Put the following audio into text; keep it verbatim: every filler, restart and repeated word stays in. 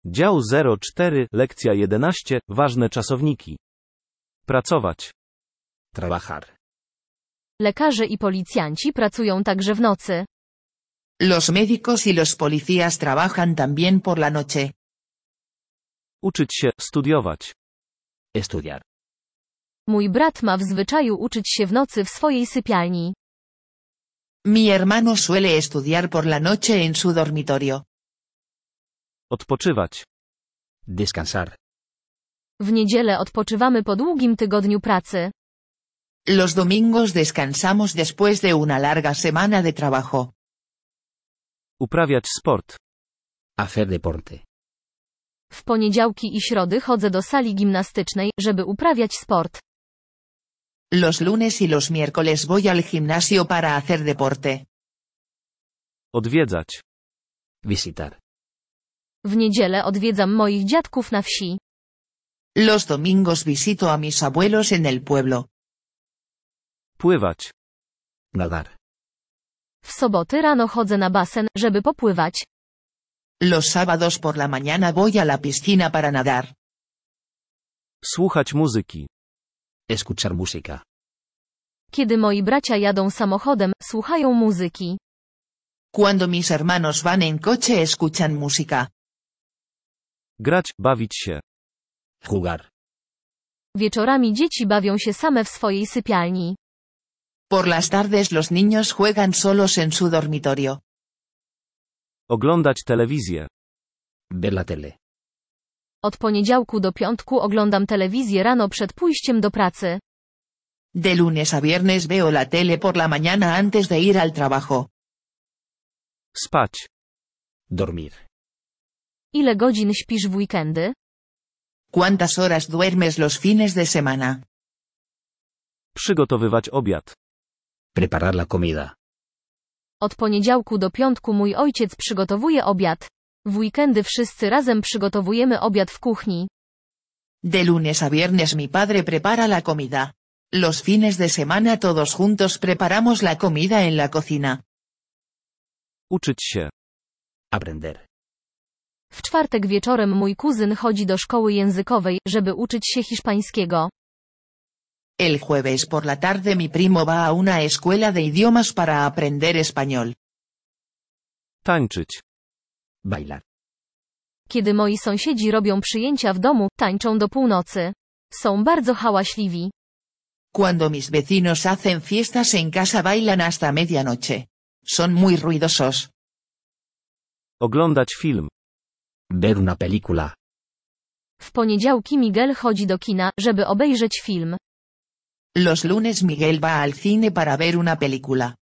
Dział zero cztery, lekcja jedenaście, ważne czasowniki. Pracować. Trabajar. Lekarze i policjanci pracują także w nocy. Los médicos y los policías trabajan también por la noche. Uczyć się, studiować. Estudiar. Mój brat ma w zwyczaju uczyć się w nocy w swojej sypialni. Mi hermano suele estudiar por la noche en su dormitorio. Odpoczywać. Descansar. W niedzielę odpoczywamy po długim tygodniu pracy. Los domingos descansamos después de una larga semana de trabajo. Uprawiać sport. Hacer deporte. W poniedziałki i środy chodzę do sali gimnastycznej, żeby uprawiać sport. Los lunes y los miércoles voy al gimnasio para hacer deporte. Odwiedzać. Visitar. W niedzielę odwiedzam moich dziadków na wsi. Los domingos visito a mis abuelos en el pueblo. Pływać. Nadar. W soboty rano chodzę na basen, żeby popływać. Los sábados por la mañana voy a la piscina para nadar. Słuchać muzyki. Escuchar música. Kiedy moi bracia jadą samochodem, słuchają muzyki. Cuando mis hermanos van en coche escuchan música. Grać, bawić się. Jugar. Wieczorami dzieci bawią się same w swojej sypialni. Por las tardes los niños juegan solos en su dormitorio. Oglądać telewizję. Ver la tele. Od poniedziałku do piątku oglądam telewizję rano przed pójściem do pracy. De lunes a viernes veo la tele por la mañana antes de ir al trabajo. Spać. Dormir. Ile godzin śpisz w weekendy? ¿Cuántas horas duermes los fines de semana? Przygotowywać obiad. Preparar la comida. Od poniedziałku do piątku mój ojciec przygotowuje obiad. W weekendy wszyscy razem przygotowujemy obiad w kuchni. De lunes a viernes mi padre prepara la comida. Los fines de semana todos juntos preparamos la comida en la cocina. Uczyć się. Aprender. W czwartek wieczorem mój kuzyn chodzi do szkoły językowej, żeby uczyć się hiszpańskiego. El jueves por la tarde mi primo va a una escuela de idiomas para aprender español. Tańczyć. Bailar. Kiedy moi sąsiedzi robią przyjęcia w domu, tańczą do północy. Są bardzo hałaśliwi. Cuando mis vecinos hacen fiestas en casa bailan hasta medianoche. Son muy ruidosos. Oglądać film. Ver una película. W poniedziałki Miguel chodzi do kina, żeby obejrzeć film. Los lunes Miguel va al cine para ver una película.